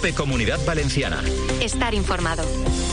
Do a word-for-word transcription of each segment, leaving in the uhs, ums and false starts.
COPE Comunidad Valenciana. Estar informado.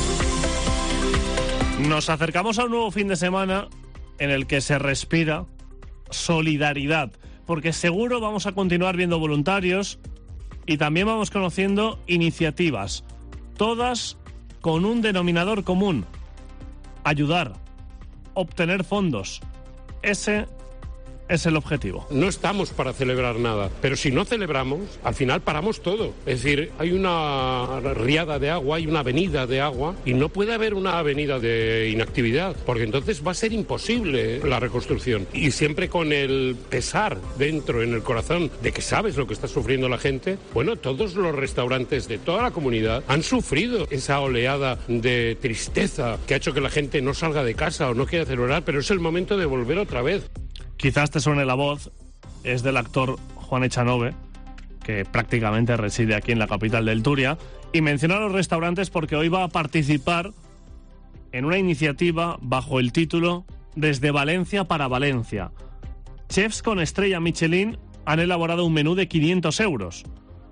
Nos acercamos a un nuevo fin de semana en el que se respira solidaridad, porque seguro vamos a continuar viendo voluntarios y también vamos conociendo iniciativas, todas con un denominador común: ayudar, obtener fondos. Ese es el objetivo. No estamos para celebrar nada, pero si no celebramos, al final paramos todo. Es decir, hay una riada de agua, hay una avenida de agua, y no puede haber una avenida de inactividad, porque entonces va a ser imposible la reconstrucción. Y siempre con el pesar dentro, en el corazón, de que sabes lo que está sufriendo la gente. Bueno, todos los restaurantes de toda la comunidad han sufrido esa oleada de tristeza que ha hecho que la gente no salga de casa o no quiera celebrar, pero es el momento de volver otra vez. Quizás te suene la voz, es del actor Juan Echanove, que prácticamente reside aquí en la capital del Turia, y menciona a los restaurantes porque hoy va a participar en una iniciativa bajo el título Desde Valencia para Valencia. Chefs con estrella Michelin han elaborado un menú de quinientos euros.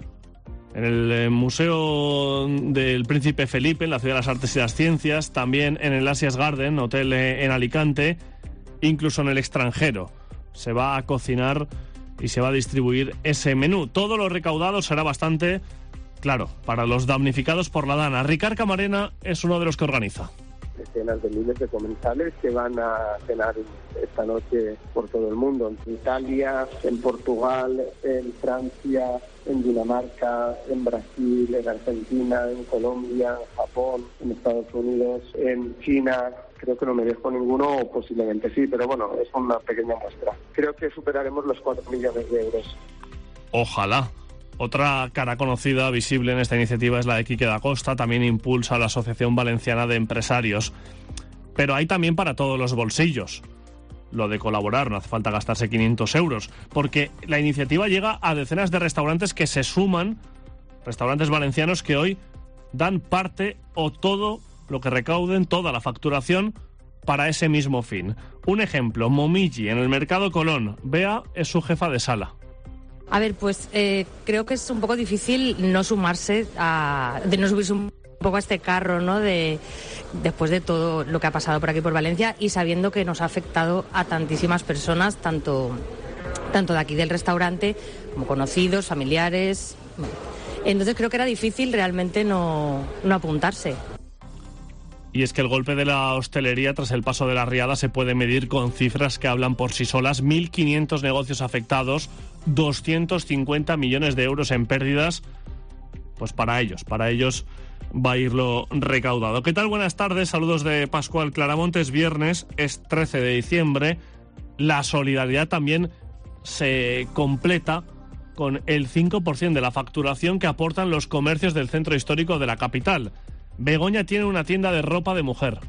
En el Museo del Príncipe Felipe, en la Ciudad de las Artes y las Ciencias, también en el Asias Garden, hotel en Alicante, incluso en el extranjero. Se va a cocinar y se va a distribuir ese menú. Todo lo recaudado será bastante, claro, para los damnificados por la Dana. Ricard Camarena es uno de los que organiza. Decenas de miles de comensales que van a cenar esta noche por todo el mundo. En Italia, en Portugal, en Francia, en Dinamarca, en Brasil, en Argentina, en Colombia, en Japón, en Estados Unidos, en China. Creo que no me dejo ninguno, o posiblemente sí, pero bueno, es una pequeña muestra. Creo que superaremos los cuatro millones de euros. Ojalá. Otra cara conocida, visible en esta iniciativa, es la de Quique da Costa. También impulsa la Asociación Valenciana de Empresarios. Pero hay también para todos los bolsillos lo de colaborar. No hace falta gastarse quinientos euros, porque la iniciativa llega a decenas de restaurantes que se suman, restaurantes valencianos que hoy dan parte o todo lo que recauden, toda la facturación, para ese mismo fin. Un ejemplo, Momiji, en el Mercado Colón. Bea es su jefa de sala. A ver, pues eh, creo que es un poco difícil no sumarse, a, de no subirse un poco a este carro, ¿no? De, después de todo lo que ha pasado por aquí por Valencia y sabiendo que nos ha afectado a tantísimas personas, tanto, tanto de aquí del restaurante como conocidos, familiares. Entonces creo que era difícil realmente no, no apuntarse. Y es que el golpe de la hostelería tras el paso de la riada se puede medir con cifras que hablan por sí solas. mil quinientos negocios afectados, doscientos cincuenta millones de euros en pérdidas. Pues para ellos, para ellos va a ir lo recaudado. ¿Qué tal? Buenas tardes, saludos de Pascual Claramontes. Viernes, es trece de diciembre. La solidaridad también se completa con el cinco por ciento de la facturación que aportan los comercios del centro histórico de la capital. Begoña tiene una tienda de ropa de mujer.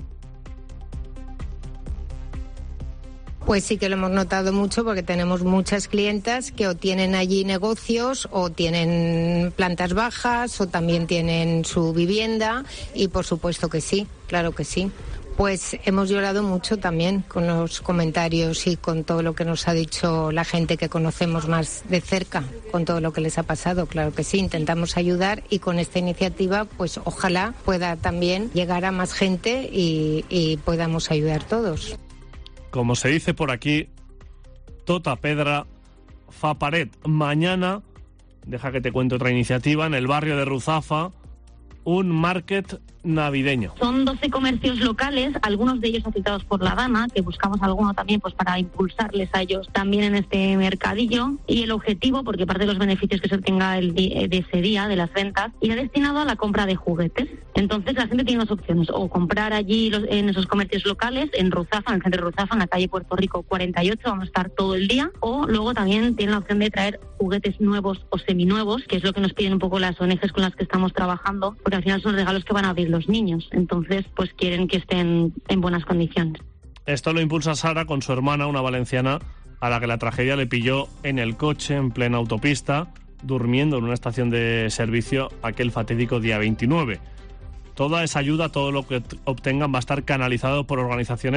Pues sí que lo hemos notado mucho porque tenemos muchas clientas que o tienen allí negocios o tienen plantas bajas o también tienen su vivienda y por supuesto que sí, claro que sí. Pues hemos llorado mucho también con los comentarios y con todo lo que nos ha dicho la gente que conocemos más de cerca, con todo lo que les ha pasado, claro que sí, intentamos ayudar y con esta iniciativa pues ojalá pueda también llegar a más gente y, y podamos ayudar todos. Como se dice por aquí, tota pedra fa paret. Mañana, deja que te cuente otra iniciativa, en el barrio de Ruzafa, un market navideño. Son doce comercios locales, algunos de ellos afectados por la Dana, que buscamos alguno también pues para impulsarles a ellos también en este mercadillo. Y el objetivo, porque parte de los beneficios que se obtenga el di- de ese día, de las ventas, irá destinado a la compra de juguetes. Entonces la gente tiene dos opciones, o comprar allí los, en esos comercios locales, en Ruzafa, en el centro de Ruzafa, en la calle Puerto Rico cuarenta y ocho, vamos a estar todo el día, o luego también tienen la opción de traer juguetes nuevos o seminuevos, que es lo que nos piden un poco las O N Ges con las que estamos trabajando, porque al final son regalos que van a abrir los niños, entonces pues quieren que estén en buenas condiciones. Esto lo impulsa Sara con su hermana, una valenciana a la que la tragedia le pilló en el coche, en plena autopista, durmiendo en una estación de servicio aquel fatídico día veintinueve. Toda esa ayuda, todo lo que obtengan va a estar canalizado por organizaciones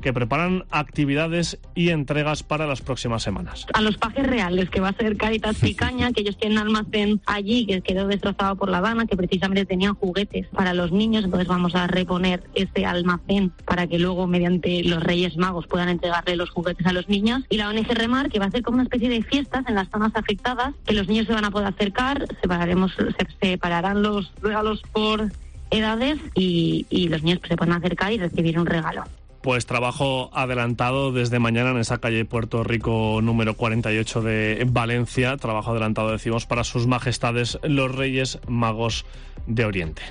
que preparan actividades y entregas para las próximas semanas. A los Pajes Reales, que va a ser Cáritas Picaña, que ellos tienen un almacén allí que quedó destrozado por la Dana, que precisamente tenían juguetes para los niños, entonces vamos a reponer ese almacén para que luego mediante los Reyes Magos puedan entregarle los juguetes a los niños. Y la O N G Remar, que va a hacer como una especie de fiestas en las zonas afectadas, que los niños se van a poder acercar, separaremos, se separarán los regalos por edades y, y los niños pues, se pueden acercar y recibir un regalo. Pues trabajo adelantado desde mañana en esa calle Puerto Rico número cuarenta y ocho de Valencia. Trabajo adelantado, decimos, para sus majestades los Reyes Magos de Oriente.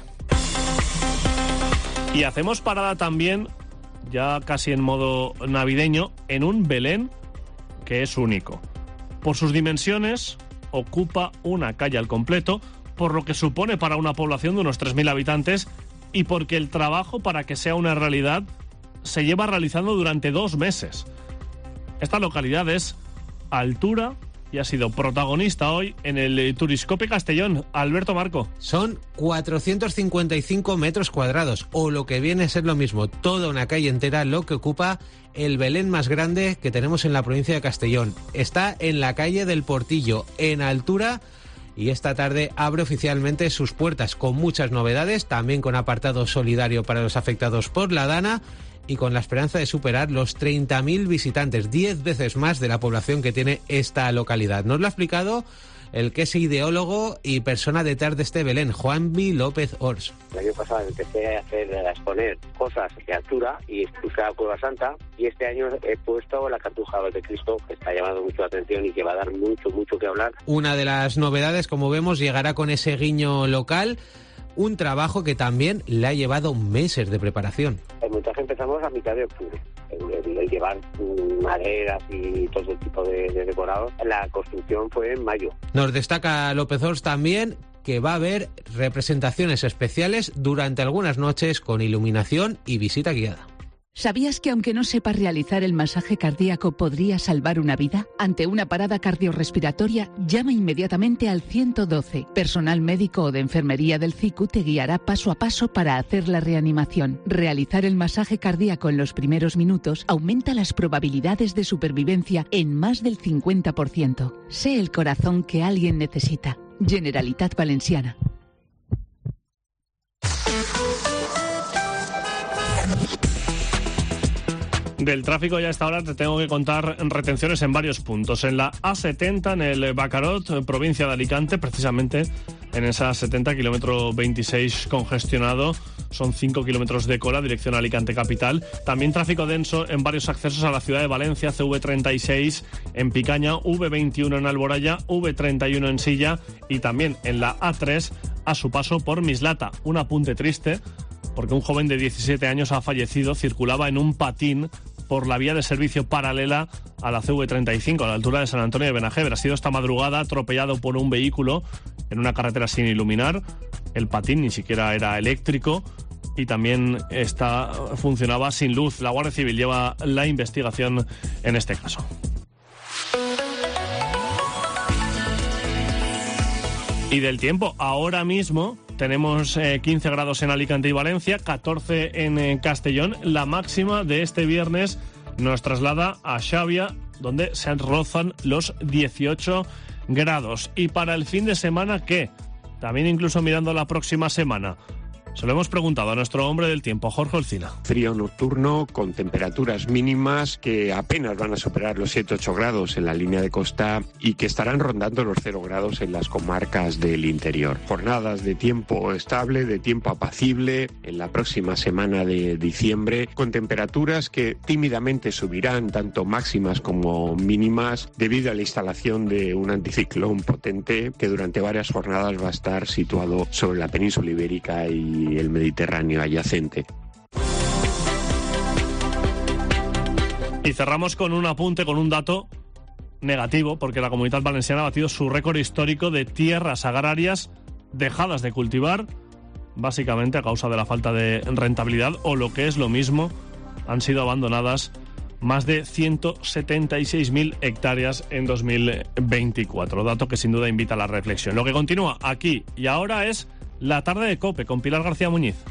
Y hacemos parada también, ya casi en modo navideño, en un Belén que es único. Por sus dimensiones, ocupa una calle al completo, por lo que supone para una población de unos tres mil habitantes y porque el trabajo para que sea una realidad se lleva realizando durante dos meses. Esta localidad es Altura y ha sido protagonista hoy en el Turiscope Castellón. Alberto Marco. Son cuatrocientos cincuenta y cinco metros cuadrados, o lo que viene a ser lo mismo, toda una calle entera, lo que ocupa el Belén más grande que tenemos en la provincia de Castellón. Está en la calle del Portillo, en Altura, y esta tarde abre oficialmente sus puertas con muchas novedades, también con apartado solidario para los afectados por la Dana y con la esperanza de superar los treinta mil visitantes, diez veces más de la población que tiene esta localidad. Nos lo ha explicado el que es ideólogo y persona detrás de este Belén, Juanvi López Ors. El año pasado empecé a, hacer, a exponer cosas de altura y expuse a Cueva Santa, y este año he puesto la Cartuja de Cristo, que está llamando mucho la atención y que va a dar mucho, mucho que hablar. Una de las novedades, como vemos, llegará con ese guiño local, un trabajo que también le ha llevado meses de preparación. El montaje empezamos a mitad de octubre. El, el, el llevar maderas y todo tipo de, de decorados. La construcción fue en mayo. Nos destaca López Ors también que va a haber representaciones especiales durante algunas noches con iluminación y visita guiada. ¿Sabías que aunque no sepas realizar el masaje cardíaco podría salvar una vida? Ante una parada cardiorrespiratoria, llama inmediatamente al ciento doce. Personal médico o de enfermería del C I C U te guiará paso a paso para hacer la reanimación. Realizar el masaje cardíaco en los primeros minutos aumenta las probabilidades de supervivencia en más del cincuenta por ciento. Sé el corazón que alguien necesita. Generalitat Valenciana. Del tráfico ya a esta hora te tengo que contar retenciones en varios puntos. En la A setenta, en el Bacarot, provincia de Alicante, precisamente en esa setenta, kilómetro veintiséis congestionado. Son cinco kilómetros de cola, dirección Alicante capital. También tráfico denso en varios accesos a la ciudad de Valencia, C V treinta y seis en Picaña, V veintiuno en Alboraya, V treinta y uno en Silla y también en la A tres a su paso por Mislata. Un apunte triste, porque un joven de diecisiete años ha fallecido, circulaba en un patín por la vía de servicio paralela a la C V treinta y cinco, a la altura de San Antonio de Benajever. Ha sido esta madrugada atropellado por un vehículo en una carretera sin iluminar. El patín ni siquiera era eléctrico y también está, funcionaba sin luz. La Guardia Civil lleva la investigación en este caso. Y del tiempo, ahora mismo tenemos eh, quince grados en Alicante y Valencia, catorce en eh, Castellón. La máxima de este viernes nos traslada a Xavia, donde se rozan los dieciocho grados. Y para el fin de semana, ¿qué? También incluso mirando la próxima semana. Se lo hemos preguntado a nuestro hombre del tiempo, Jorge Olcina. Frío nocturno con temperaturas mínimas que apenas van a superar los siete ocho grados en la línea de costa y que estarán rondando los cero grados en las comarcas del interior. Jornadas de tiempo estable, de tiempo apacible en la próxima semana de diciembre, con temperaturas que tímidamente subirán, tanto máximas como mínimas, debido a la instalación de un anticiclón potente que durante varias jornadas va a estar situado sobre la península ibérica y y el Mediterráneo adyacente. Y cerramos con un apunte, con un dato negativo, porque la Comunitat Valenciana ha batido su récord histórico de tierras agrarias dejadas de cultivar, básicamente a causa de la falta de rentabilidad, o lo que es lo mismo, han sido abandonadas más de ciento setenta y seis mil hectáreas en dos mil veinticuatro. Dato que sin duda invita a la reflexión. Lo que continúa aquí y ahora es La Tarde de COPE con Pilar García Muñiz.